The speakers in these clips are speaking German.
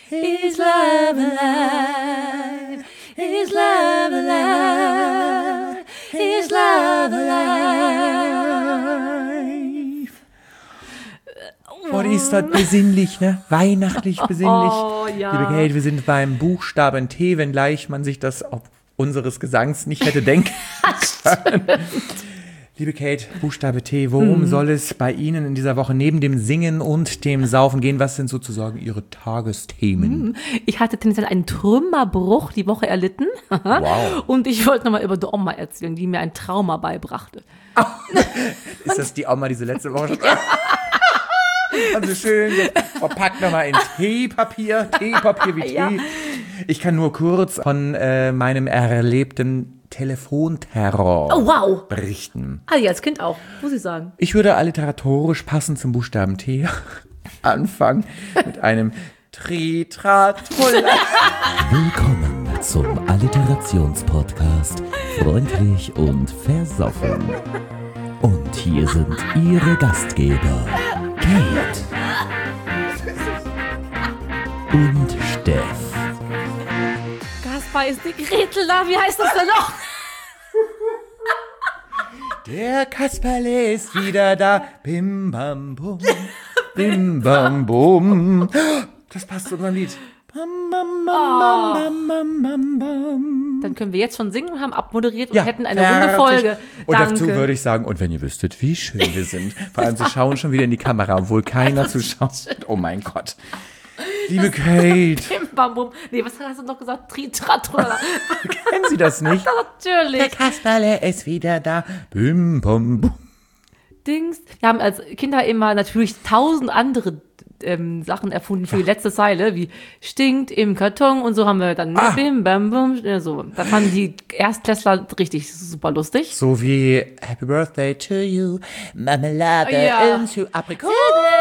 Is love alive? Is love alive? Is love alive? Oh, die ist dort besinnlich, ne? Weihnachtlich besinnlich. Oh, ja. Liebe Kate, wir sind beim Buchstaben T, wenngleich man sich das auf unseres Gesangs nicht hätte denken können. Liebe Kate, Buchstabe T, worum soll es bei Ihnen in dieser Woche neben dem Singen und dem Saufen gehen? Was sind sozusagen Ihre Tagesthemen? Ich hatte tendenziell einen Trümmerbruch die Woche erlitten. Wow. Und ich wollte nochmal über die Oma erzählen, die mir ein Trauma beibrachte. Ist das die Oma, diese letzte Woche schon? Also schön verpackt nochmal in Teepapier wie Tee. Ja. Ich kann nur kurz von meinem erlebten Telefonterror Oh, wow. berichten. Ah, ja, als Kind auch, muss ich sagen. Ich würde alliteratorisch passend zum Buchstaben T anfangen mit einem Tri-Tra-Trulla. Willkommen zum Alliterationspodcast Freundlich und Versoffen. Und hier sind Ihre Gastgeber Kate und Steff. Kaspar ist die Gretel da, wie heißt das denn noch? Der Kasperle ist wieder da. Bim bam bum. Bim bam bum. Das passt zu unserem Lied. Bam bam bam bam bam bam bam. Dann können wir jetzt schon singen und haben abmoderiert und Ja, hätten eine runde fertig. Folge. Und Danke. dazu würde ich sagen, und wenn ihr wüsstet, wie schön wir sind. Vor allem, sie schauen schon wieder in die Kamera, obwohl keiner zuschaut. Oh mein Gott. Liebe Kate, Bim, bam, bum. Nee, was hast du noch gesagt? Tri-tra-trulla. kennen Sie das nicht? Natürlich. Der Kasperle ist wieder da. Bim bam bum. Dings. Wir haben als Kinder immer natürlich 1000 andere Sachen erfunden für die letzte Zeile, wie stinkt im Karton und so haben wir dann bim, bam, bum, so. Da fanden die Erstklässler richtig super lustig. So wie Happy Birthday to you, Marmelade Ja. into Aprikose.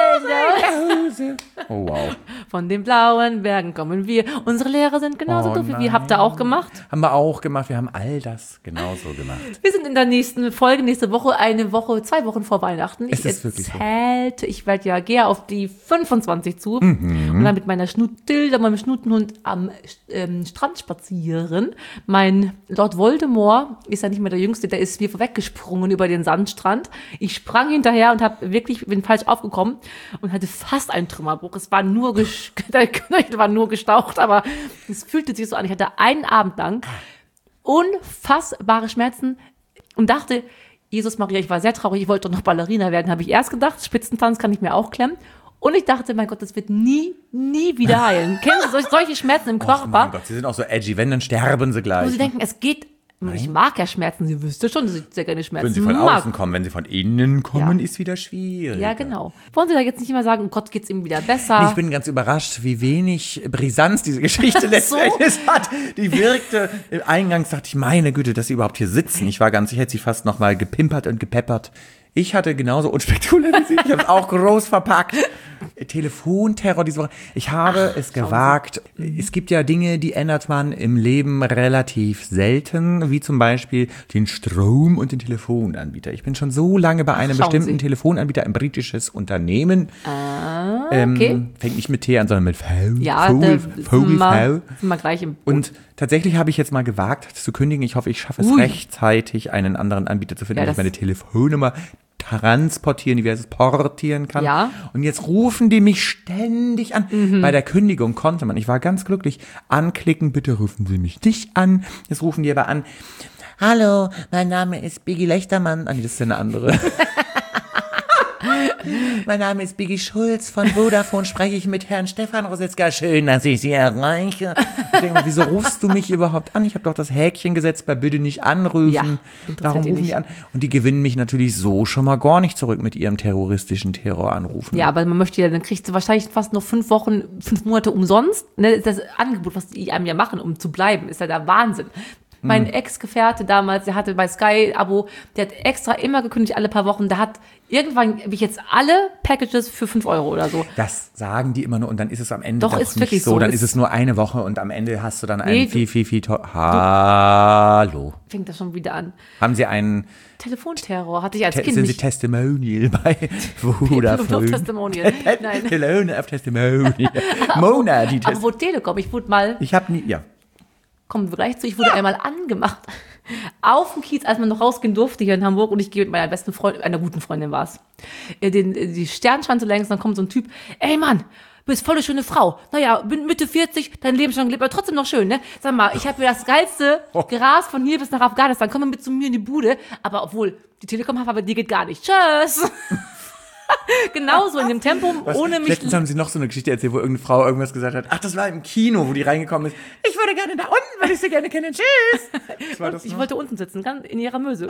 Oh wow. Von den blauen Bergen kommen wir. Unsere Lehrer sind genauso Oh doof wie wir. Habt ihr auch gemacht? Haben wir auch gemacht, wir haben all das genauso gemacht. Wir sind in der nächsten Folge, nächste Woche, 2 Wochen vor Weihnachten. Ist es wirklich so? Ich werde ja, gehe auf die 25 zu und dann mit meiner Schnutilda, meinem Schnutenhund am Strand spazieren. Mein Lord Voldemort ist ja nicht mehr der Jüngste, der ist mir vorweggesprungen über den Sandstrand. Ich sprang hinterher und bin falsch aufgekommen und hatte fast einen Trümmerbruch. Es war nur, der Knöchel war nur gestaucht, aber es fühlte sich so an. Ich hatte einen Abend lang unfassbare Schmerzen und dachte, Jesus Maria, ich war sehr traurig, ich wollte doch noch Ballerina werden, habe ich erst gedacht. Spitzentanz kann ich mir auch klemmen. Und ich dachte, mein Gott, das wird nie wieder heilen. Kennen Sie solche Schmerzen im Oh mein Körper? Gott, sie sind auch so edgy, wenn, dann sterben sie Wo gleich. Sie denken, es geht. Ich mag ja Schmerzen, Sie wüsste schon, dass ich sehr gerne Schmerzen Wenn sie von mag. außen kommen, wenn sie von innen kommen, Ja. ist wieder schwierig. Ja, genau. Wollen Sie da jetzt nicht immer sagen, oh Gott, geht's ihm wieder besser? Ich bin ganz überrascht, wie wenig Brisanz diese Geschichte letztendlich hat. Die wirkte, eingangs dachte ich, meine Güte, dass sie überhaupt hier sitzen. Ich hätte sie fast noch mal gepimpert und gepeppert. Ich hatte genauso unspektakulär wie Sie. Ich habe es auch groß verpackt. Telefonterror diese Woche. Ich habe es gewagt. Es gibt ja Dinge, die ändert man im Leben relativ selten, wie zum Beispiel den Strom- und den Telefonanbieter. Ich bin schon so lange bei einem Schauen bestimmten Sie. Telefonanbieter, ein britisches Unternehmen. okay. Fängt nicht mit T an, sondern mit V. Ja, Vogel, sind wir gleich im Und tatsächlich habe ich jetzt mal gewagt zu kündigen. Ich hoffe, ich schaffe es Ui. rechtzeitig, einen anderen Anbieter zu finden, Ja, wo ich das- meine Telefonnummer transportieren, wie heißt es, portieren kann. Ja. Und jetzt rufen die mich ständig an. Bei der Kündigung konnte man, ich war ganz glücklich, anklicken, bitte rufen Sie mich nicht an. Jetzt rufen die aber an, hallo, mein Name ist Biggie Lechtermann. Ah, nee, das ist ja eine andere. Mein Name ist Biggie Schulz von Vodafone, spreche ich mit Herrn Stefan Rosetzka. Schön, dass ich Sie erreiche. Ich denke mal, wieso rufst du mich überhaupt an? Ich habe doch das Häkchen gesetzt bei bitte nicht anrufen. Ja, interessiert Warum die rufen nicht. die an? Und die gewinnen mich natürlich so schon mal gar nicht zurück mit ihrem terroristischen Terroranrufen. Ja, aber man möchte ja, dann kriegst du wahrscheinlich fast noch 5 Monate umsonst. Ne, das Angebot, was die einem ja machen, um zu bleiben, ist ja der Wahnsinn. Mein Ex-Gefährte damals, der hatte bei Sky Abo, der hat extra immer gekündigt, alle paar Wochen. Der hat irgendwann, habe ich jetzt alle Packages für 5 € oder so. Das sagen die immer nur und dann ist es am Ende Doch, doch ist nicht wirklich so. so. Dann Ist- ist es nur eine Woche und am Ende hast du dann Nee, einen du- viel Hallo. Fängt das schon wieder an. Haben Sie einen, Telefonterror hatte ich als Kind sind Sie nicht. Testimonial bei Vodafone? Testimonial. Nein. Hello, auf Testimonial. Mona, die Aber wo Telekom, ich wurde mal, Ich habe nie, ja. kommen wir gleich zu, ich wurde einmal angemacht. Auf dem Kiez, als man noch rausgehen durfte hier in Hamburg und ich gehe mit meiner besten Freundin, einer guten Freundin war es, die Sternschanze längs, dann kommt so ein Typ, ey Mann, du bist voll eine schöne Frau. Naja, bin Mitte 40, dein Leben schon gelebt, aber trotzdem noch schön, ne? Sag mal, ich habe mir das geilste Gras von hier bis nach Afghanistan, komm mal mit zu mir in die Bude, aber obwohl, die Telekom hat, aber die geht gar nicht. Tschüss! Genauso in dem Tempo, ohne mich... Letztens haben Sie noch so eine Geschichte erzählt, wo irgendeine Frau irgendwas gesagt hat. Ach, das war im Kino, wo die reingekommen ist. Ich würde gerne da unten, weil ich Sie gerne kenne. Tschüss. Was war das Ich noch? wollte unten sitzen, ganz in ihrer Möse.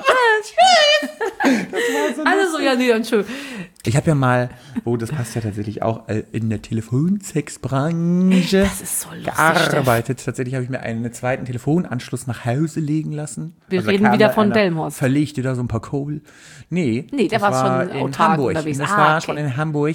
Das war so Alle so, ja, nee, und schön. Ich habe ja mal, das passt ja tatsächlich auch, in der Telefonsexbranche Das ist so lustig, gearbeitet. Tatsächlich habe ich mir einen zweiten Telefonanschluss nach Hause legen lassen. Wir da reden kam wieder dann von einer, Delmhorst. Verlegte da so ein paar Kohl. Nee, Nee, der das war schon in autark Hamburg. unterwegs. Das Ah, war okay. schon in Hamburg,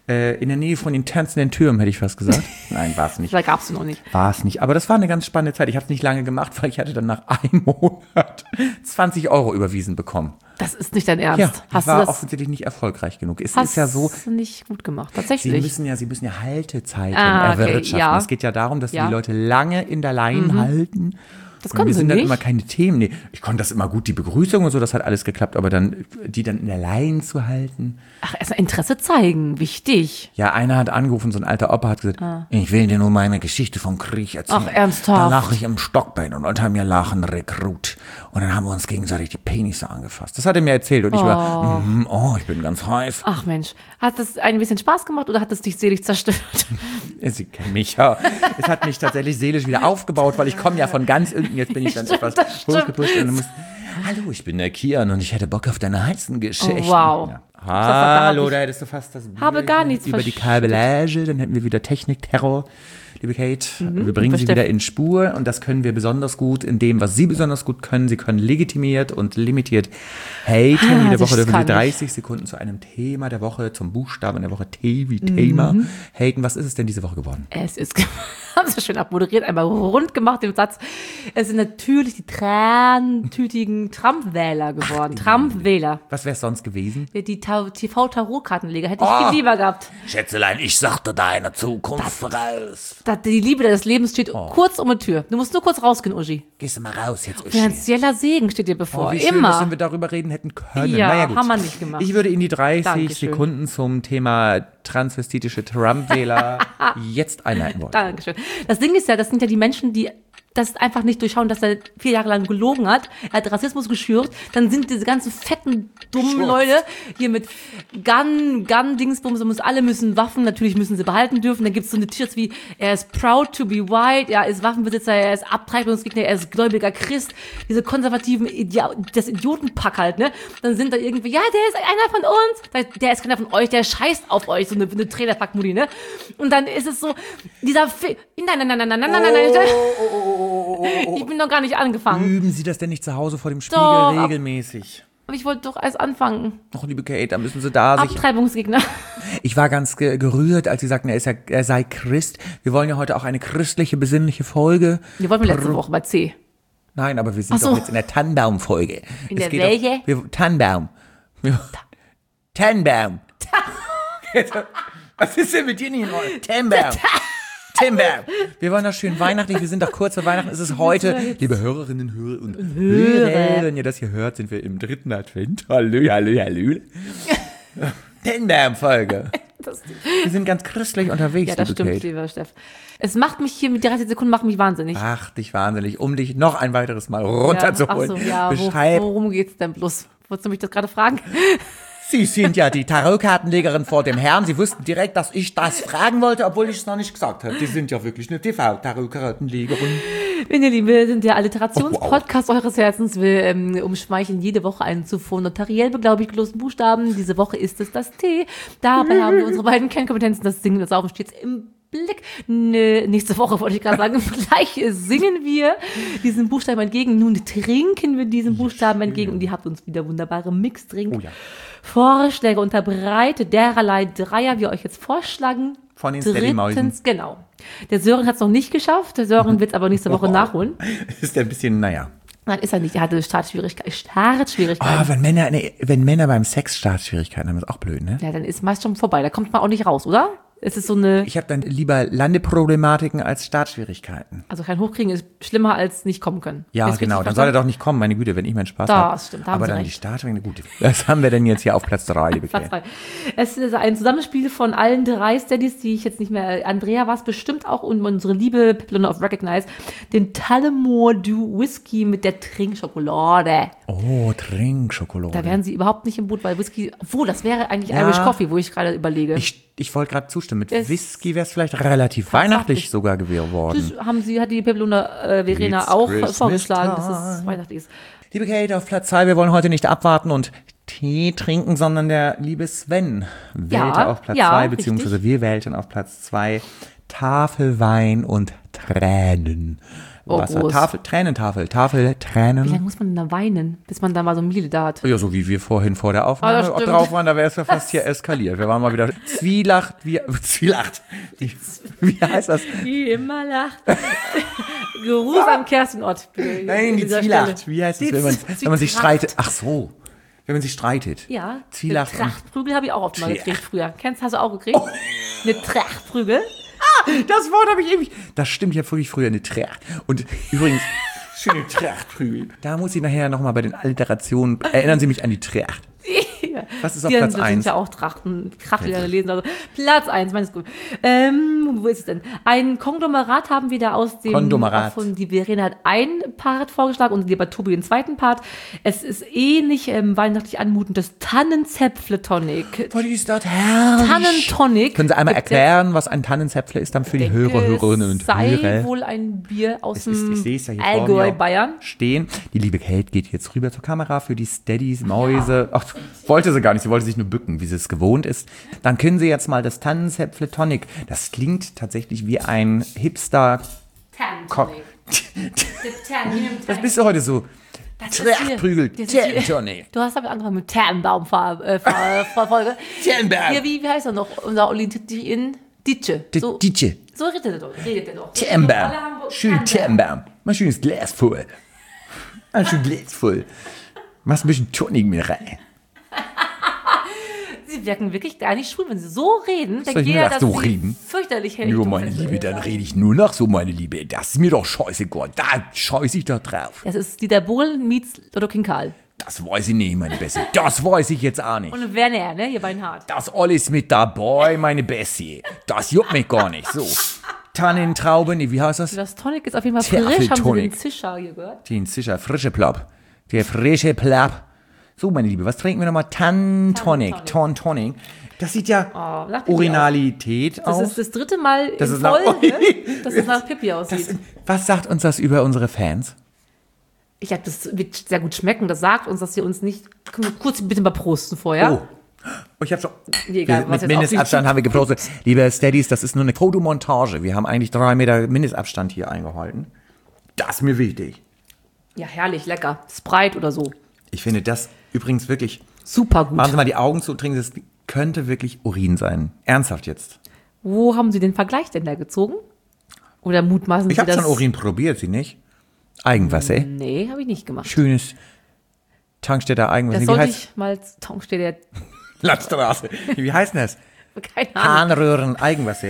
in der Nähe von den tanzenden Türmen, hätte ich fast gesagt. Nein, war es nicht. Da gab's noch nicht. War es nicht. Aber das war eine ganz spannende Zeit. Ich habe es nicht lange gemacht, weil ich hatte dann nach einem Monat 20 € überwiesen bekommen. Das ist nicht dein Ernst. Ja, Hast ich war du das offensichtlich nicht erfolgreich genug. Es hast ist ja so, nicht gut gemacht, Sie tatsächlich. müssen ja Haltezeiten Ah, okay, erwirtschaften. ja. Es geht ja darum, dass Sie Ja. die Leute lange in der Line halten. Das Und können wir sie sind dann nicht. immer keine Themen. Nee, ich konnte das immer gut, die Begrüßung und so, das hat alles geklappt, aber dann, die dann in der Line zu halten. Ach, erstmal Interesse zeigen, wichtig. Ja, einer hat angerufen, so ein alter Opa hat gesagt, ich will dir nur meine Geschichte vom Krieg erzählen. Ach, ernsthaft? Da lag ich im Stockbein und unter mir lag ein Rekrut. Und dann haben wir uns gegenseitig die Penisse angefasst. Das hat er mir erzählt und ich war, ich bin ganz heiß. Ach Mensch, hat das ein bisschen Spaß gemacht oder hat es dich selig zerstört? Sie kennen mich ja. Es hat mich tatsächlich seelisch wieder aufgebaut, weil ich komme ja von ganz unten. Jetzt bin ich dann etwas das stimmt. hochgepusht. Und dann muss, hallo, ich bin der Kian und ich hätte Bock auf deine heißen Geschichten. Oh, wow. Ja. da Hallo, hab ich- da hättest du fast das habe gar nichts über die verstanden. Kabellage. Dann hätten wir wieder Technikterror. Liebe Kate, wir bringen Sie Steff. wieder in Spur und das können wir besonders gut in dem, was Sie besonders gut können. Sie können legitimiert und limitiert haten. Jede das Woche dürfen Sie kann ich. 30 Sekunden zu einem Thema der Woche, zum Buchstaben der Woche, T wie Thema haten. Was ist es denn diese Woche geworden? Es ist, haben sie schön abmoderiert, einmal rund gemacht den Satz. Es sind natürlich die trantütigen Trump-Wähler geworden. Trump-Wähler. Was wäre es sonst gewesen? Die TV-Tarotkartenleger hätte ich Oh. viel lieber gehabt. Schätzelein, ich sagte deine Zukunft voraus. Die Liebe deines Lebens steht kurz um die Tür. Du musst nur kurz rausgehen, Uschi. Gehst du mal raus jetzt, Uschi. Finanzieller Segen steht dir bevor. Wie schön, dass Immer. wir darüber reden hätten können. Ja, naja, gut. haben wir nicht gemacht. Ich würde Ihnen die 30 Dankeschön. Sekunden zum Thema transvestitische Trump-Wähler jetzt einleiten wollen. Dankeschön. Das Ding ist ja, das sind ja die Menschen, die das einfach nicht durchschauen, dass er 4 Jahre lang gelogen hat. Er hat Rassismus geschürt. Dann sind diese ganzen fetten, dummen Leute hier mit Gun-Dingsbums. Alle müssen Waffen, natürlich müssen sie behalten dürfen. Dann gibt es so eine T-Shirts wie, er ist proud to be white, er ist Waffenbesitzer, er ist Abtreibungsgegner, er ist gläubiger Christ. Diese konservativen, das Idiotenpack halt, ne? Dann sind da irgendwie, ja, der ist einer von uns. Der ist keiner von euch, der scheißt auf euch, so eine Trailerpack-Mutti, ne? Und dann ist es so, ich bin noch gar nicht angefangen. Üben Sie das denn nicht zu Hause vor dem Spiegel Doch, regelmäßig? Aber ich wollte doch erst anfangen. Ach, liebe Kate, da müssen Sie da sich... Abtreibungsgegner. Ich war ganz gerührt, als Sie sagten, er sei Christ. Wir wollen ja heute auch eine christliche, besinnliche Folge. Die wollten wir letzte Woche bei C. Nein, aber wir sind Ach so. doch jetzt in der Tannenbaum-Folge. In der welche? Tannenbaum. Tannenbaum. Was ist denn mit dir nicht in Ordnung? Tannenbaum. Tannenbaum. Wir wollen doch schön weihnachtlich, wir sind doch kurz vor Weihnachten. Es ist heute, liebe Hörerinnen Hörer und Hörer, wenn ihr das hier hört, sind wir im 3. Advent. Hallo, hallo, hallo. Tannenbaum-Folge. Wir sind ganz christlich unterwegs, Ja, das liebe stimmt, Kate. lieber Steff. Es macht mich hier mit 30 Sekunden macht mich wahnsinnig. Ach, dich wahnsinnig, um dich noch ein weiteres Mal runterzuholen. Ach so, ja, Beschreib, worum geht's denn bloß? Wolltest du mich das gerade fragen? Sie sind ja die Tarotkartenlegerin vor dem Herrn. Sie wussten direkt, dass ich das fragen wollte, obwohl ich es noch nicht gesagt habe. Die sind ja wirklich eine TV-Tarotkartenlegerin. Wenn ihr Liebe, sind der Alliterationspodcast eures Herzens. Wir umschmeicheln jede Woche einen zuvor notariell beglaubigt gelosten Buchstaben. Diese Woche ist es das T. Dabei haben wir unsere beiden Kernkompetenzen. Das Singen und das Saufen stets im Blick. Nächste Woche wollte ich gerade sagen, gleich singen wir diesen Buchstaben entgegen. Nun trinken wir diesen Buchstaben entgegen und ihr habt uns wieder wunderbare Mixdrink. Vorschläge unterbreitet, dererlei Dreier wir euch jetzt vorschlagen. Von den Steady-Mäusen. Genau. Der Sören hat es noch nicht geschafft. Der Sören wird es aber nächste Woche nachholen. Ist der ein bisschen, naja. Nein, ist er nicht. Er hatte Startschwierigkeiten. Wenn Männer beim Sex Startschwierigkeiten haben, ist auch blöd, ne? Ja, dann ist meist schon vorbei. Da kommt man auch nicht raus, oder? Es ist so eine. Ich habe dann lieber Landeproblematiken als Startschwierigkeiten. Also kein Hochkriegen ist schlimmer als nicht kommen können. Ja, genau. Dann soll er doch nicht kommen, meine Güte, wenn ich meinen Spaß habe. Das stimmt, da haben Aber Sie dann recht. die Startschwierigkeiten, gut. Was haben wir denn jetzt hier auf Platz 3, liebe Platz Kate? 3. Es ist ein Zusammenspiel von allen 3 Steadies, die ich jetzt nicht mehr. Andrea war es bestimmt auch und unsere liebe Piplone of Recognize. Den Tullamore Dew Whisky mit der Trinkschokolade. Oh, Trinkschokolade. Da wären sie überhaupt nicht im Boot, weil Whisky. Obwohl, das wäre eigentlich Irish Coffee, wo ich gerade überlege. Ich wollte gerade zustimmen. Mit Es- Whisky wäre es vielleicht relativ weihnachtlich sogar geworden. Das hat die Piplone Verena It's auch Christmas vorgeschlagen, dass time. es weihnachtlich ist. Liebe Kate, auf Platz 2, wir wollen heute nicht abwarten und Tee trinken, sondern der liebe Sven wählte auf Platz 2, beziehungsweise richtig. wir wählten auf Platz 2 Tafelwein und Tränen. Oh, groß. Tränen. Wie lange muss man denn da weinen, bis man da mal so Miele da hat? Ja, so wie wir vorhin vor der Aufnahme das stimmt. drauf waren, da wäre es ja fast hier eskaliert. Wir waren mal wieder Zwielacht. Wie heißt das? Die immer lacht. Gruß am Kerstenort. Nein, die Zwielacht. Wie heißt es, wenn man sich streitet? Ach so, wenn man sich streitet. Ja, Zwielacht. eine Trachtprügel habe ich auch oft mal Tja. gekriegt früher. Hast du auch gekriegt? Eine Trachtprügel? Das Wort habe ich ewig. Das stimmt ja wirklich früher, eine Tracht. Und übrigens, schöne Trachtprügel. Da muss ich nachher nochmal bei den Alliterationen, erinnern Sie mich an die Tracht. Was ist auf Die Platz sind 1? ja auch Trachten, Krachtlehrer lesen. Also Platz 1, meines gut. Wo ist es denn? Ein Konglomerat haben wir da aus dem. Konglomerat. Von die Verena hat ein Part vorgeschlagen und lieber Tobi den zweiten Part. Es ist ähnlich weihnachtlich anmutend, das Tannenzäpfle-Tonic. Oh, die ist dort herrlich. Tannentonic. Können Sie einmal Gibt erklären, was ein Tannenzäpfle ist dann für die Hörerinnen und sei Hörer? wohl ein Bier aus Ich dem sehe es ja hier Allgäu, vor mir Bayern. stehen. Die liebe Kate geht jetzt rüber zur Kamera für die Steadies, Mäuse. Ach, wollte sie gar nicht. Sie wollte sich nur bücken, wie sie es gewohnt ist. Dann können Sie jetzt mal das Tannenzäpfle Tonic. Das klingt tatsächlich wie ein Hipster. Tannentonic. Was bist du heute so? Trachtprügel, Tannentonic. Du hast damit angefangen mit Tannenbaum-Folge. Tannenbaum. Ja, wie heißt er noch? Unser Olli in Ditsche. So Ditsche. redet er doch. Tannenbaum. Alle haben Schön Tannenbaum. Mal schönes Glas voll. Mal schön Glas voll. Machst ein bisschen Tonic mit rein. Sie wirken wirklich gar nicht schwul, wenn sie so reden. Soll Dann ich geht nur ja, nach dass so sie reden? fürchterlich Jo, meine Liebe, dann rede ich nur noch so, meine Liebe. Das ist mir doch scheißegal. Da scheiße ich doch drauf. Das ist Dieter Bohlen meets Lotto King Karl. Das weiß ich nicht, meine Bessie. Das weiß ich jetzt auch nicht. Und Werner, ne? Hier Beinhardt. Das alles mit dabei, meine Bessie. Das juckt mich gar nicht. So. Tannentrauben, nee, wie heißt das? Das Tonic ist auf jeden Fall frisch. Haben Sie Tafeltonic. den Zischer hier gehört? Den sicher frische Plapp. Der frische Plapp. So, meine Liebe, was trinken wir nochmal? Tannentonic. Tonic. Das sieht ja nach Pipi Originalität Das aus. ist das dritte Mal Das in ist nach- Folge, dass es nach Pippi aussieht. Was sagt uns das über unsere Fans? Ich habe das wird sehr gut schmecken. Das sagt uns, dass sie uns nicht. Können wir kurz bitte mal prosten vorher? Oh, ich habe schon. Egal, was Mit jetzt Mindestabstand auf haben wir gepostet. Liebe Steadies, das ist nur eine Fotomontage. Wir haben eigentlich 3 Meter Mindestabstand hier eingehalten. Das ist mir wichtig. Ja, herrlich, lecker. Sprite oder so. Ich finde das übrigens wirklich. Super gut. Machen Sie mal die Augen zu und trinken. Das könnte wirklich Urin sein. Ernsthaft jetzt. Wo haben Sie den Vergleich denn da gezogen? Oder mutmaßen Ich Sie habe das? schon Urin probiert, Sie nicht? Eigenwasser. Nee, habe ich nicht gemacht. Schönes Tankstätter Eigenwasser. Das Wie sollte heißt ich mal Tankstelle. Landstraße. Wie heißt denn das? Keine Ahnung. Harnröhren Eigenwasser.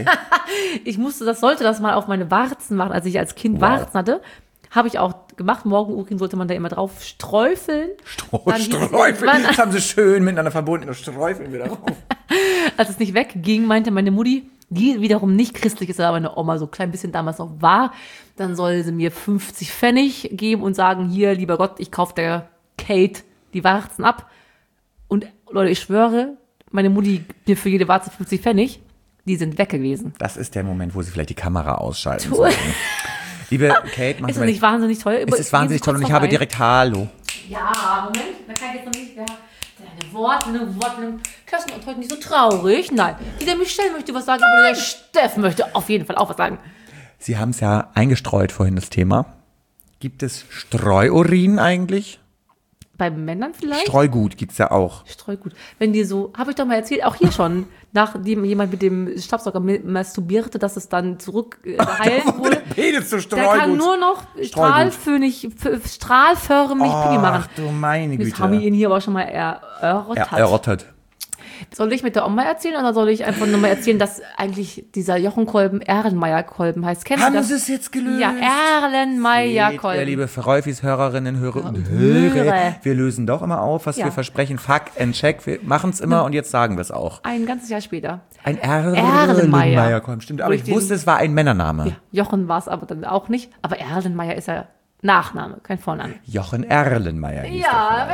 Sollte das mal auf meine Warzen machen, als ich als Kind Warzen hatte. Habe ich auch gemacht. Morgenurin sollte man da immer drauf sträufeln. Dann hieß es Sträufeln. irgendwann, Das haben sie schön miteinander verbunden. Das Sträufeln wieder rauf. als es nicht wegging, meinte meine Mutti, die wiederum nicht christlich ist, aber meine Oma so ein klein bisschen damals noch war, dann soll sie mir 50 Pfennig geben und sagen, hier, lieber Gott, ich kaufe der Kate die Warzen ab. Und Leute, ich schwöre, meine Mutti mir für jede Warze 50 Pfennig, die sind weg gewesen. Das ist der Moment, wo sie vielleicht die Kamera ausschalten sollten. Liebe Kate, machen Ist Sie das mal. nicht wahnsinnig toll? Es ist wahnsinnig toll und ich habe direkt Hallo. Ja, Moment, da kann ich jetzt noch nicht. Ja. Deine Worte. Kerstin ist heute nicht so traurig. Nein, die Michelle möchte was sagen, aber der Steff möchte auf jeden Fall auch was sagen. Sie haben es ja eingestreut vorhin, das Thema. Gibt es Streuurin eigentlich? Bei Männern vielleicht? Streugut gibt es ja auch. Streugut. Wenn die so, habe ich doch mal erzählt, auch hier schon, nachdem jemand mit dem Staubsauger masturbierte, dass es dann zurück heilen wurde. Penis zu Streugut. Der kann nur noch strahlförmig Pipi machen. Ach du meine Güte. Das habe ich Ihnen hier aber schon mal erörtert. Erörtert. Soll ich mit der Oma erzählen oder soll ich einfach nur mal erzählen, dass eigentlich dieser Jochenkolben Erlenmeyer-Kolben heißt? Kennst du das? Haben Sie es jetzt gelöst? Ja, Erlenmeyer-Kolben. Ja, liebe Verräufis, Hörerinnen, Hörer und Hörer, wir lösen doch immer auf, was wir versprechen. Fact and check, wir machen es immer und jetzt sagen wir es auch. Ein ganzes Jahr später. Ein Erlenmeyer-Kolben, stimmt. Aber ich Richtig. wusste, es war ein Männername. Ja, Jochen war es aber dann auch nicht. Aber Erlenmeyer ist ja Nachname, kein Vorname. Jochen Erlenmeyer hieß Ja,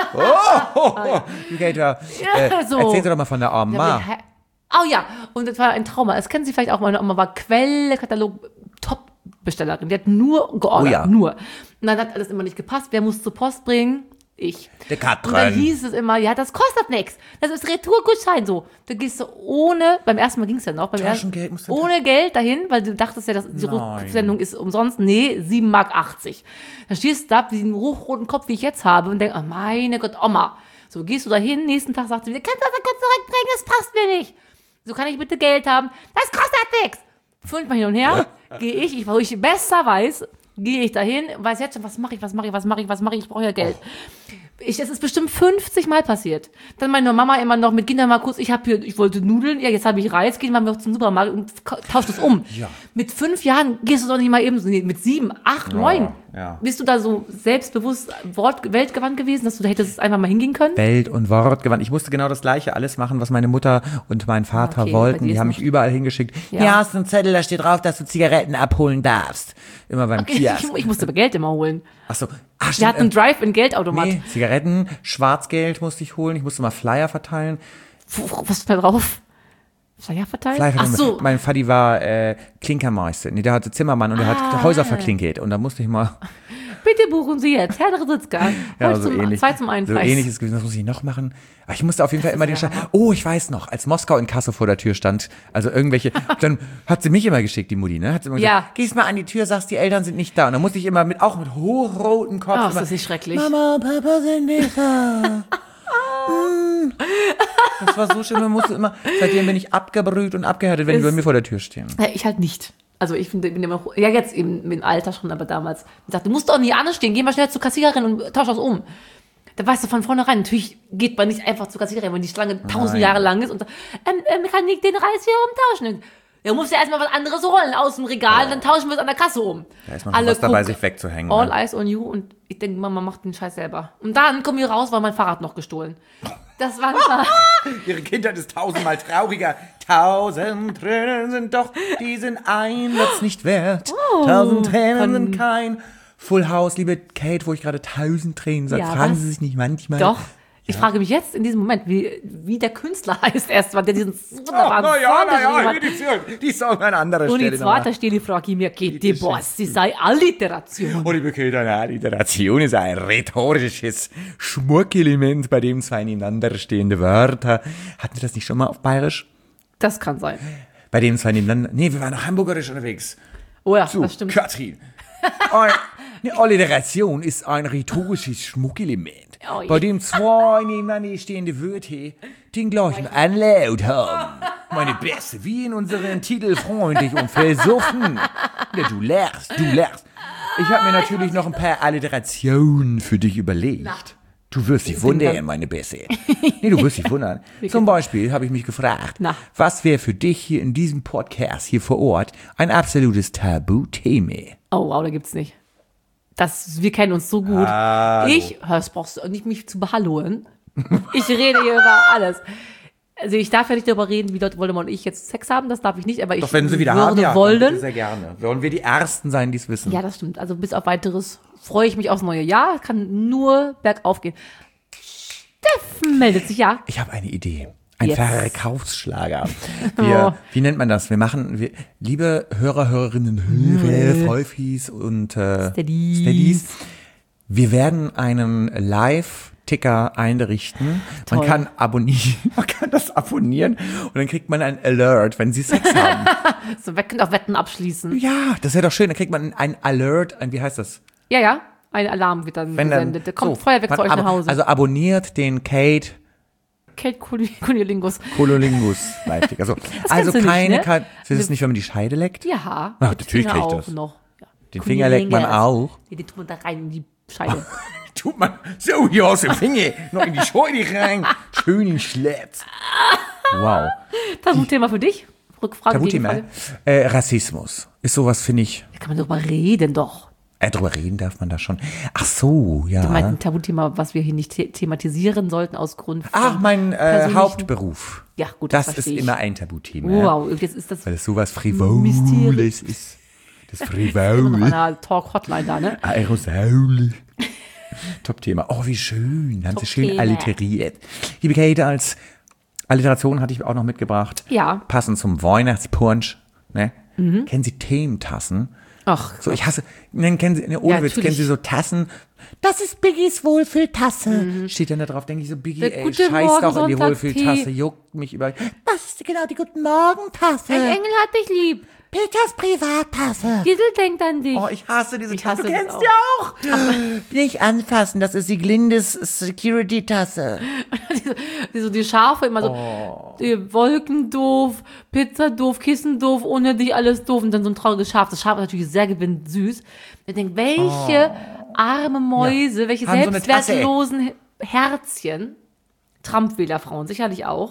du Gator, so. erzähl doch mal von der Oma. Oh ja, und das war ein Trauma. Das kennen Sie vielleicht auch. Meine Oma war Quelle-Katalog Top-Bestellerin. Die hat nur geordert, nur. Und dann hat alles immer nicht gepasst. Wer muss zur Post bringen? Ich. Der Katrin. Und dann hieß es immer, ja, das kostet nichts. Das ist Retourgutschein so. Da gehst du beim ersten Mal ging es ja noch, Taschengeld musst du ohne Geld dahin, weil du dachtest ja, dass die Rücksendung ist umsonst. Nee, 7,80 Mark. Dann stehst du da mit diesem hochroten Kopf, wie ich jetzt habe, und denkst, oh meine Gott, Oma. So gehst du dahin, nächsten Tag sagt sie wieder, kannst du das kurz zurückbringen, das passt mir nicht. So, kann ich bitte Geld haben? Das kostet nichts. 5-mal hin und her, gehe ich, wo ich besser weiß, gehe ich dahin, weiß jetzt schon, was mache ich, ich brauche ja Geld. Es ist bestimmt 50 Mal passiert. Dann meine Mama immer noch mit Kindern mal kurz, ich wollte Nudeln, ja, jetzt habe ich Reis, gehen wir mal zum Supermarkt und tauscht es um. Ja. Mit 5 Jahren gehst du doch nicht mal eben so, nee, mit 7, 8, 9. Ja. Bist du da so selbstbewusst weltgewandt gewesen, dass du da hättest einfach mal hingehen können? Welt- und Wortgewandt. Ich musste genau das Gleiche alles machen, was meine Mutter und mein Vater wollten. Die haben mich überall hingeschickt. Ja. Hier hast du einen Zettel, da steht drauf, dass du Zigaretten abholen darfst. Immer beim Kiosk. Ich musste Geld immer holen. Ach so. Wir hatten einen Drive-in-Geldautomat. Nee, Zigaretten, Schwarzgeld musste ich holen. Ich musste mal Flyer verteilen. Was ist da drauf? Flyer verteilen? Ach so. Mein Vati war Klinkermeister. Nee, der hatte Zimmermann und der hat Häuser verklinkert. Und da musste ich mal... Bitte buchen Sie jetzt, Herr Dresitzka. Ja, so ähnlich. 2 zum einen So Preis. ähnliches gewesen. Das muss ich noch machen. Aber ich musste auf jeden Fall immer den Stand. Oh, ich weiß noch, als Moskau in Kassel vor der Tür stand, also irgendwelche, dann hat sie mich immer geschickt, die Mutti, ne? Hat sie immer gesagt, gehst mal an die Tür, sagst, die Eltern sind nicht da. Und dann musste ich immer auch mit hochrotem Kopf. Ach, das ist schrecklich. Mama und Papa sind nicht da. Das war so schön, man musste immer, seitdem bin ich abgebrüht und abgehärtet, wenn die bei mir vor der Tür stehen. Ich halt nicht. Also ich bin immer, ja jetzt eben im Alter schon, aber damals. Ich dachte, du musst doch nie anstehen, geh mal schnell zur Kassiererin und tausch das um. Da weißt du von vornherein, natürlich geht man nicht einfach zur Kassiererin, wenn die Schlange 1000 Jahre lang ist und sagt, kann ich den Reis hier umtauschen? Ja, musst ja erstmal was anderes holen aus dem Regal, dann tauschen wir es an der Kasse um. Da ist man schon was dabei, sich wegzuhängen. All eyes on you und ich denke, Mama macht den Scheiß selber. Und dann kommen wir raus, war mein Fahrrad noch gestohlen. Das war Ihre Kindheit ist 1000-mal trauriger. 1000 Tränen sind doch diesen Einsatz nicht wert. 1000 Tränen sind kein Full House. Liebe Kate, wo ich gerade 1000 Tränen sage, fragen Sie sich nicht manchmal. Doch. Ich frage mich jetzt in diesem Moment, wie der Künstler heißt erstmal, der diesen wunderbaren Song geschrieben hat. Die Song an anderer Stelle. Und die zweite Stelle frage ich mir, geht die Boss, sie sei Alliteration. Und liebe Kate, eine Alliteration ist ein rhetorisches Schmuckelement, bei dem zwei nebeneinander stehende Wörter. Hatten wir das nicht schon mal auf Bayerisch? Das kann sein. Bei dem zwei nebeneinander, nee, wir waren noch hamburgerisch unterwegs. Oh ja, das stimmt. Katrin. Eine Alliteration ist ein rhetorisches Schmuckelement, bei dem zwei nebeneinander stehende Wörter den gleichen Anlaut haben. Meine Beste, wie in unseren Titel freundlich und versoffen. Ja, du lachst. Ich habe mir natürlich noch ein paar Alliterationen für dich überlegt. Du wirst dich wundern, meine Beste. Nee, du wirst dich wundern. Zum Beispiel habe ich mich gefragt, was wäre für dich hier in diesem Podcast hier vor Ort ein absolutes Tabuthema? Oh, wow, da gibt's nicht. Wir kennen uns so gut. Das brauchst du nicht mich zu behalloen. Ich rede hier über alles. Also ich darf ja nicht darüber reden, wie Lord Voldemort und ich jetzt Sex haben, das darf ich nicht, aber Doch, wenn sie wieder haben, ja, bitte sehr gerne. Wollen wir die Ersten sein, die es wissen. Ja, das stimmt. Also bis auf Weiteres freue ich mich aufs neue Jahr, kann nur bergauf gehen. Steffen meldet sich, ja. Ich habe eine Idee. Ein Verkaufsschlager. Wie nennt man das? Liebe Hörerinnen, Freufis und Steadies, Wir werden einen Live-Ticker einrichten. Man Toll. kann man kann das abonnieren und dann kriegt man ein Alert, wenn sie Sex haben. So, wir können auch Wetten abschließen. Ja, das wäre doch schön. Dann kriegt man ein Alert, wie heißt das? Ja. Ein Alarm wird dann Wenn dann, gesendet. Da kommt Feuerwerk zu euch nach Hause. Also abonniert den Kate Kate Cunnilingus. Cololingus Live-Ticker. So. Also kennst du keine, nicht, ne? ist es nicht, wenn man die Scheide leckt? Ja. Ach, mit natürlich Finger krieg ich auch das. noch. Ja. Den Finger leckt man auch. Die tut man da rein in die Scheide. Tut man so hier aus dem Finger noch in die Scheide rein. Schön in Schletz. Wow. Tabuthema für dich? Rückfrage, Tabuthema. Gegenfrage. Rassismus. Ist sowas, finde ich. Da kann man drüber reden doch. Drüber reden darf man da schon. Ach so, ja. Du meinst ein Tabuthema, was wir hier nicht thematisieren sollten aus Grund von Ach, mein persönlichen- Hauptberuf. Ja, gut, Das das ist verstehe ich. immer ein Tabuthema. Ja? Wow, jetzt ist das Weil es sowas Mysterium. Frivoles ist. Das noch Frivole. an einer Talk-Hotline da, ne? Aerosole. Top-Thema. Oh, wie schön. Haben Sie schön Top-Thema. alliteriert. Liebe Kate, als Alliteration hatte ich auch noch mitgebracht. Ja. Passend zum Weihnachtspunsch. Ne? Kennen Sie Thementassen? Ach, So, ich hasse, kennen Sie, ne, ohne Ja, Witz, natürlich. kennen Sie so Tassen? Das ist Biggies Wohlfühltasse. Steht dann da drauf, denke ich so, Biggie, Der ey, Gute scheiß Morgen doch in die Sonntag Wohlfühltasse, Tee. juckt mich über. Das ist genau die Guten Morgen-Tasse. ein Engel hat dich lieb. Peters Privattasse. Diesel denkt an dich. Oh, ich hasse diese Ich Tasse. hasse Du das kennst auch. die auch. Nicht anfassen, das ist die Glindes Security-Tasse. Die Schafe immer so, Oh. die Wolken doof, Pizza doof, Kissen doof, ohne dich alles doof und dann so ein trauriges Schaf. Das Schaf ist natürlich sehr gewinnend-süß. Ich denke, welche arme Mäuse, welche Haben so eine Tasse. selbstwertlosen Herzchen, Trump-Wählerfrauen sicherlich auch.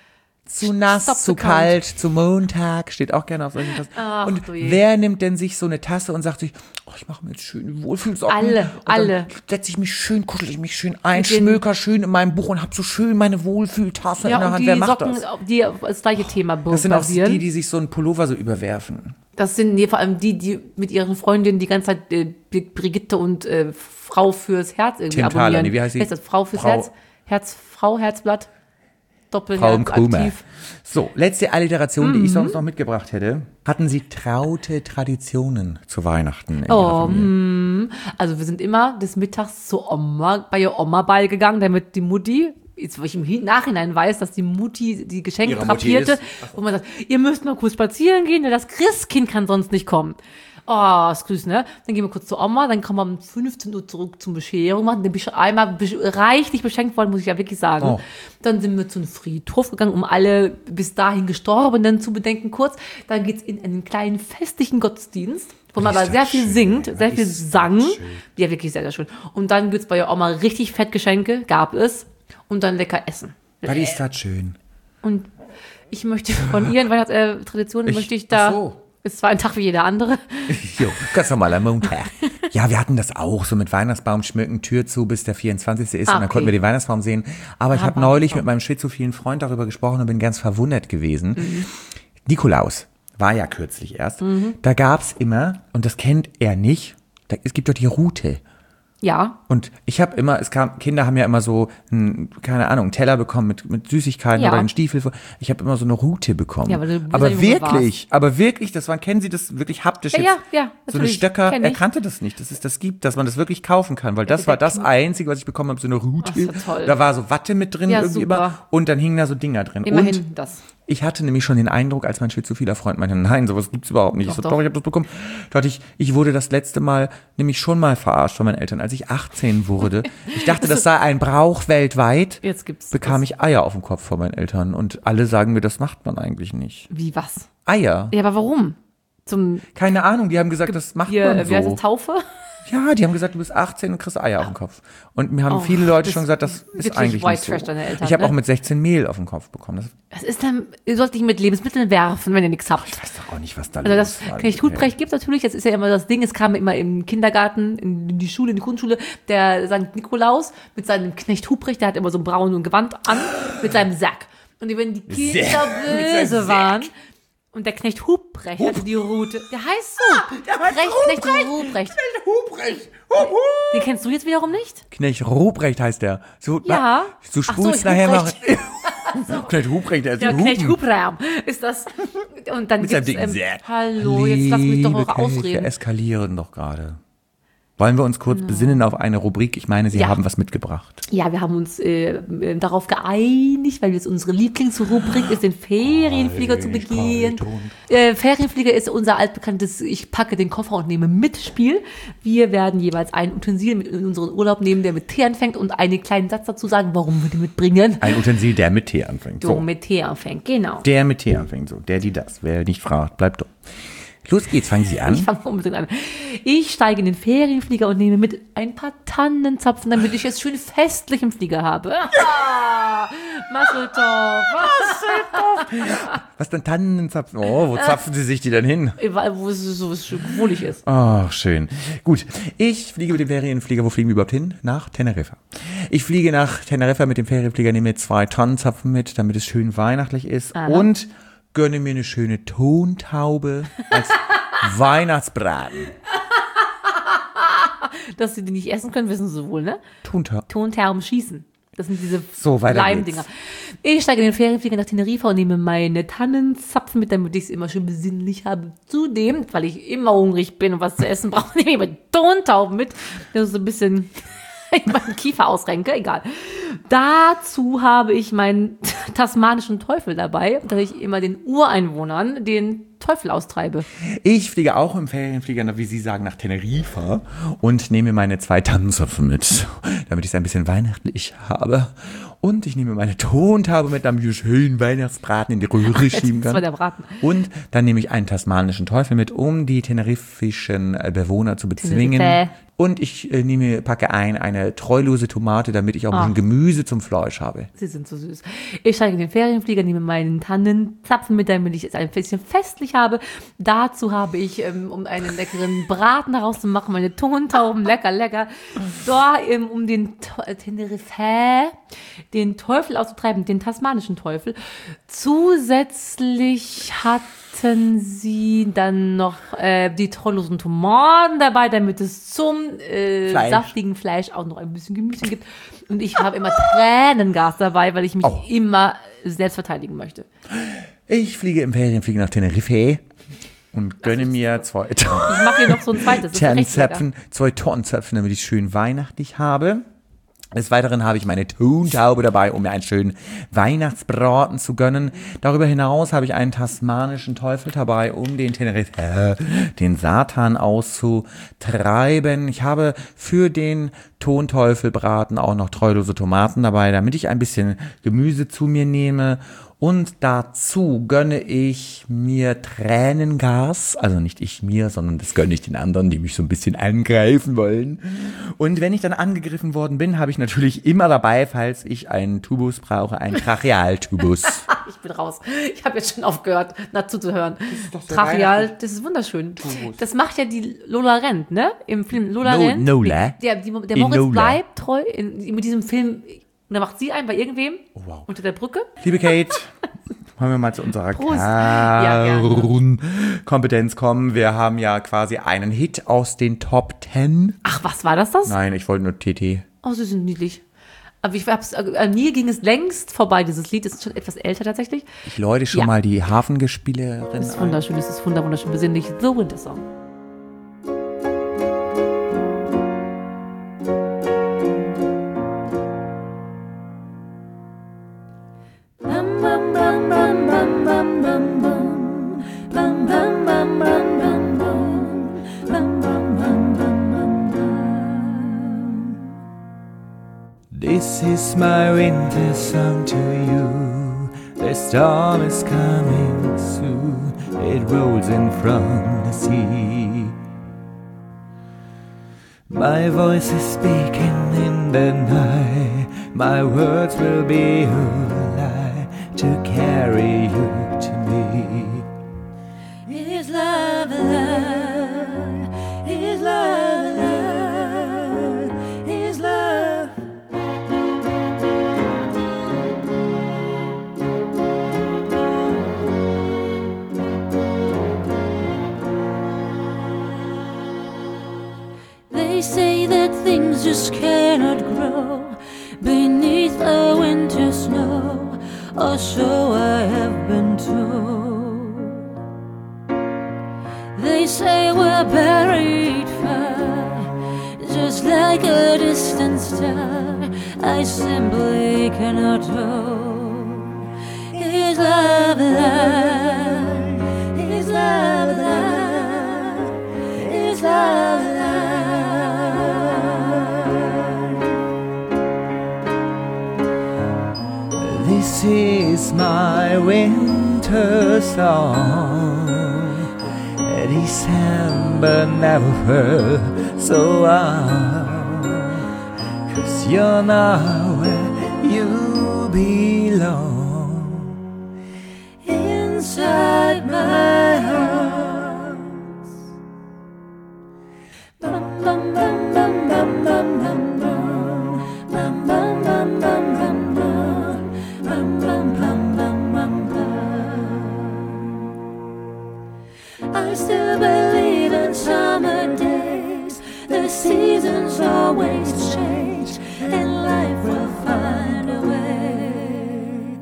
Zu nass, Stop zu the count. kalt, zu Montag, steht auch gerne auf solchen Tassen. Ach, und du je. wer nimmt denn sich so eine Tasse und sagt sich, oh, ich mache mir jetzt schön Wohlfühlsocken. Alle, und alle. Dann setze ich mich schön, kuschel ich mich schön ein, Mit den- schmöker schön in meinem Buch und hab so schön meine Wohlfühltasse in Ja, der und Hand. die Wer macht Socken, das? die auf das gleiche Thema Das sind auch basieren. die sich so einen Pullover so überwerfen. Das sind vor allem die mit ihren Freundinnen die ganze Zeit Brigitte und Frau fürs Herz irgendwie Tim abonnieren. Thaler, nee, wie heißt sie? Heißt das Frau fürs Frau- Herz? Frau Herzblatt? Frau Doppelherz Krumer. aktiv. So, letzte Alliteration, die ich sonst noch mitgebracht hätte. Hatten Sie traute Traditionen zu Weihnachten in Ihrer Familie? Also wir sind immer des Mittags zur Oma, bei ihr Oma beigegangen, damit die Mutti, jetzt wo ich im Nachhinein weiß, dass die Mutti die Geschenke Ihre Mutti drapierte, ist? wo man sagt, ihr müsst mal kurz spazieren gehen, denn das Christkind kann sonst nicht kommen. Oh, ist grüß, ne? Dann gehen wir kurz zur Oma, dann kommen wir um 15 Uhr zurück zum Bescherung machen. Dann bin ich einmal reichlich beschenkt worden, muss ich ja wirklich sagen. Oh. Dann sind wir zu einem Friedhof gegangen, um alle bis dahin Gestorbenen zu bedenken kurz. Dann geht's in einen kleinen festlichen Gottesdienst, wo man aber Ist sehr das viel schön, singt, ja, sehr viel ist das sang. schön. Ja, wirklich sehr, sehr schön. Und dann gibt's bei der Oma richtig Fettgeschenke, gab es. Und dann lecker essen. Weil ist das schön. Und ich möchte von ihren Weihnachtstraditionen, möchte ich da, ach so. ist zwar ein Tag wie jeder andere, Jo, ganz normaler Montag. Ja, wir hatten das auch, so mit Weihnachtsbaum schmücken, Tür zu, bis der 24. ist und dann okay. konnten wir den Weihnachtsbaum sehen. Aber ich habe Aber- neulich mit meinem schizophrenen Freund darüber gesprochen und bin ganz verwundert gewesen. Nikolaus war ja kürzlich erst. Da gab's immer, und das kennt er nicht, es gibt doch die Rute. ja. Und ich habe immer, Kinder haben ja immer so, keine Ahnung, einen Teller bekommen mit Süßigkeiten Ja. oder einen Stiefel. Ich habe immer so eine Rute bekommen. Ja, weil du aber dieser Junge wirklich, kennen Sie das wirklich haptisch? Ja, jetzt? ja, So eine natürlich, Stöcker, kenn er ich. kannte das nicht, dass man das wirklich kaufen kann, weil das war das Einzige, was ich bekommen habe, so eine Rute. Ach, ist ja toll. Da war so Watte mit drin Ja, irgendwie super. immer und dann hingen da so Dinger drin. Immerhin Und das. ich hatte nämlich schon den Eindruck, als mein schizophiler Freund meinte, nein, sowas gibt's überhaupt nicht. Ich so, Doch, doch, doch. ich habe das bekommen. Da hatte ich wurde das letzte Mal nämlich schon mal verarscht von meinen Eltern, als ich 18 wurde. Ich dachte, das sei ein Brauch weltweit. Jetzt gibt's Bekam das. ich Eier auf dem Kopf von meinen Eltern und alle sagen mir, das macht man eigentlich nicht. Wie, was? Eier? Ja, aber warum? Zum, Keine Ahnung, die haben gesagt, das macht hier, man wie heißt so. das, Taufe? Ja, die haben gesagt, du bist 18 und kriegst Eier auf dem Kopf. Und mir haben viele Leute das schon gesagt, das ist wirklich eigentlich White nicht so. Trash deine Eltern, Ich habe ne? auch mit 16 Mehl auf dem Kopf bekommen. Das, Was ist denn, ihr sollt nicht mit Lebensmitteln werfen, wenn ihr nichts habt. ich weiß doch auch nicht, was da Also los das war. Knecht Hutbrecht gibt natürlich, das ist ja immer das Ding, es kam immer im Kindergarten, in die Schule, in die Grundschule, der St. Nikolaus mit seinem Knecht Hutbrecht, der hat immer so ein braunes Gewand an, mit seinem Sack. Und wenn die Kinder böse waren, und der Knecht Hupprecht hatte die Rute, der heißt so, Knecht Ruprecht. Hubrecht! Den kennst du jetzt wiederum nicht? Knecht Ruprecht heißt der. So, Ja. Du Ach so, spulst nachher noch. Huprecht. Knecht Ruprecht, der ist Der ein Knecht Hupen. Hubraum ist das. Und dann Mit seinem gibt's, dicken Sack. hallo, jetzt lass mich doch Liebe noch Kate, Wir ausreden. eskalieren doch gerade. Wollen wir uns kurz besinnen auf eine Rubrik? Ich meine, Sie haben was mitgebracht. Ja, wir haben uns darauf geeinigt, weil jetzt unsere Lieblingsrubrik ist, den Ferienflieger zu begehen. Ferienflieger ist unser altbekanntes Ich packe den Koffer und nehme mit Spiel. Wir werden jeweils ein Utensil mit in unseren Urlaub nehmen, der mit T anfängt und einen kleinen Satz dazu sagen, warum wir den mitbringen. Ein Utensil, der mit T anfängt. So, mit T anfängt, genau. Der mit T anfängt, so. Der, die, das. Wer nicht fragt, bleibt dumm. Los geht's, fangen Sie an. Ich fange unbedingt an. Ich steige in den Ferienflieger und nehme mit ein paar Tannenzapfen, damit ich es schön festlich im Flieger habe. Ja, Masseltoff. Was denn Tannenzapfen? Oh, wo zapfen Sie sich die denn hin? Überall, wo es so wohlig ist. Ach, schön. Gut, ich fliege mit dem Ferienflieger. Wo fliegen wir überhaupt hin? Nach Teneriffa. Ich fliege nach Teneriffa mit dem Ferienflieger, nehme 2 Tannenzapfen mit, damit es schön weihnachtlich ist. Aha. Und gönne mir eine schöne Tontaube als Weihnachtsbraten. Dass sie die nicht essen können, wissen sie wohl, ne? Tontauben schießen. Das sind diese So, weiter Leimdinger. Ich steige in den Ferienflieger nach Teneriffa und nehme meine Tannenzapfen mit, damit ich es immer schön besinnlich habe. Zudem, weil ich immer hungrig bin und was zu essen brauche, nehme ich meine Tontauben mit. Das ist so ein bisschen in meinen Kiefer ausrenke, egal. Dazu habe ich meinen tasmanischen Teufel dabei, dass ich immer den Ureinwohnern den Teufel austreibe. Ich fliege auch im Ferienflieger, wie Sie sagen, nach Teneriffa und nehme meine 2 Tannenzapfen mit, damit ich es ein bisschen weihnachtlich habe. Und ich nehme meine Tontaube mit, damit ich schön Weihnachtsbraten in die Röhre schieben kann. Das war der Braten. Und dann nehme ich einen tasmanischen Teufel mit, um die teneriffischen Bewohner zu bezwingen. Tenerife. Und ich packe eine treulose Tomate, damit ich auch ein bisschen Gemüse zum Fleisch habe. Sie sind so süß. Ich steige in den Ferienflieger, nehme meinen Tannenzapfen mit, damit ich es ein bisschen festlich habe. Dazu habe ich, um einen leckeren Braten daraus zu machen, meine Tontauben, lecker. Da, um den Tenerife, den Teufel auszutreiben, den tasmanischen Teufel. Zusätzlich hatten sie dann noch die treulosen Tomaten dabei, damit es zum saftigen Fleisch auch noch ein bisschen Gemüse gibt. Und ich habe immer Tränengas dabei, weil ich mich immer selbst verteidigen möchte. Ich fliege im Ferienflieger nach Tenerife und gönne mir 2 Ich mache hier noch so ein zweites. Tannenzapfen, 2 Tonnenzapfen, damit ich schön weihnachtlich habe. Des Weiteren habe ich meine Tontaube dabei, um mir einen schönen Weihnachtsbraten zu gönnen. Darüber hinaus habe ich einen tasmanischen Teufel dabei, um den Tenerife, den Satan auszutreiben. Ich habe für den Tonteufelbraten auch noch treulose Tomaten dabei, damit ich ein bisschen Gemüse zu mir nehme. Und dazu gönne ich mir Tränengas, also nicht ich mir, sondern das gönne ich den anderen, die mich so ein bisschen angreifen wollen. Und wenn ich dann angegriffen worden bin, habe ich natürlich immer dabei, falls ich einen Tubus brauche, einen Trachealtubus. Ich bin raus. Ich habe jetzt schon aufgehört, zuzuhören. Das ist doch so Tracheal, das ist wunderschön. Tubus. Das macht ja die Lola Rent, ne? Im Film Lola Rent. Nola. Der Moritz bleibt treu mit diesem Film. Und dann macht sie einen bei irgendwem unter der Brücke. Liebe Kate, wollen wir mal zu unserer Prost. Ja, Kompetenz kommen. Wir haben ja quasi einen Hit aus den Top 10. Ach, was war das? Nein, ich wollte nur TT. Oh, sie sind niedlich. Aber an mir ging es längst vorbei, dieses Lied. Das ist schon etwas älter tatsächlich. Ich läute schon mal die Hafengespielerin. Das ist wunderschön, das ist wunderschön besinnlich. The Winter Song. This is my winter song to you. The storm is coming soon. It rolls in from the sea. My voice is speaking in the night. My words will be a lie to carry you to me. Is love alive? Is love alive? Is love? They say that things just cannot grow beneath the winter snow, or so I have been told. They say we're buried far just like a distant star, I simply cannot know. Is love alive? Is love alive? Is love alive? This is my winter song. December never felt so warm, 'cause you're not where you belong. Inside my arms. Bum, bum, bum, bum, bum, bum, bum, bum, bum, bum, bum, bum, bum, bum, bum, bum, bum, bum, bum. I still believe in summer days. The seasons always change, and life will find a way.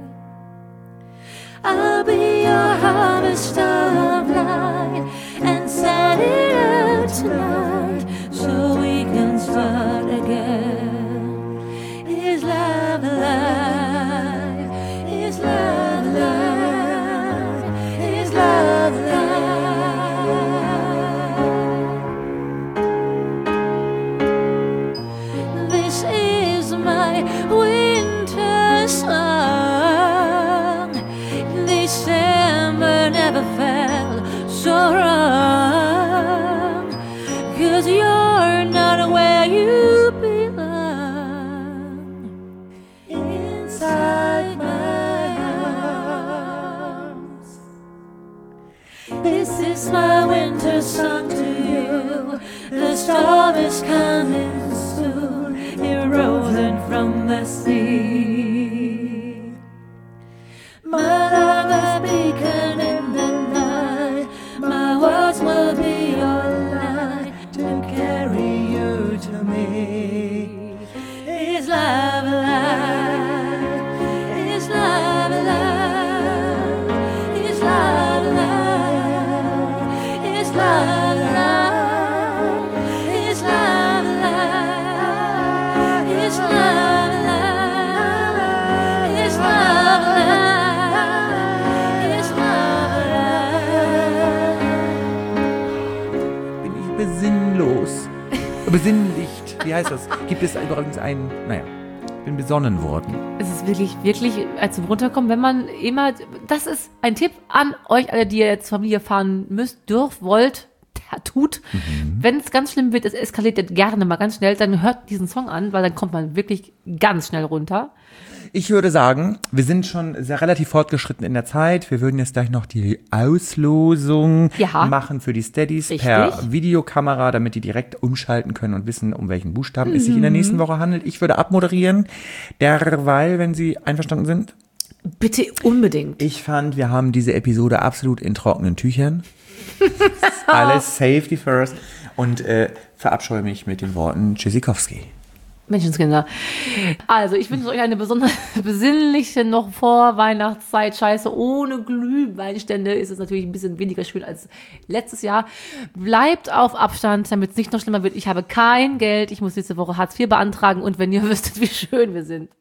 I'll be your harvester of light and set it out tonight so we can start again. Is love alive? Is love alive? Is love alive? This is my winter song. December never felt so wrong, 'cause you're not where you belong. Inside my arms. This is my winter song to you. The storm is coming soon, eroding from the sea. My love, a beacon in the night. My words will be your light to carry you to me. Is love alive? Is love alive? Is love alive? Is love alive? Is love alive? Is love alive? Is love alive? Is love alive? Bin ich besinnlos. Besinnlicht. Wie heißt das? Gibt es übrigens einen, naja, ich bin besonnen worden. Es ist wirklich, wirklich zum Runterkommen, wenn man immer, das ist ein Tipp an euch alle, die ihr jetzt Familie fahren müsst, dürft, wollt, tut. Wenn es ganz schlimm wird, es eskaliert jetzt gerne mal ganz schnell, dann hört diesen Song an, weil dann kommt man wirklich ganz schnell runter. Ich würde sagen, wir sind schon sehr relativ fortgeschritten in der Zeit. Wir würden jetzt gleich noch die Auslosung machen für die Steadies per Videokamera, damit die direkt umschalten können und wissen, um welchen Buchstaben es sich in der nächsten Woche handelt. Ich würde abmoderieren, derweil, wenn Sie einverstanden sind. Bitte unbedingt. Ich fand, wir haben diese Episode absolut in trockenen Tüchern. Alles Safety first. Und verabscheue mich mit den Worten Tschüssikowski. Menschenskinder. Also, ich wünsche euch eine besonders besinnliche noch vor Weihnachtszeit. Scheiße, ohne Glühweinstände ist es natürlich ein bisschen weniger schön als letztes Jahr. Bleibt auf Abstand, damit es nicht noch schlimmer wird. Ich habe kein Geld. Ich muss nächste Woche Hartz IV beantragen. Und wenn ihr wüsstet, wie schön wir sind.